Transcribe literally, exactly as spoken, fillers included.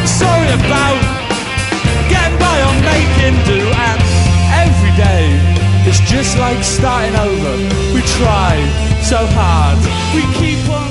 sorry about getting by or making do, and every day it's just like starting over. We try so hard, we keep on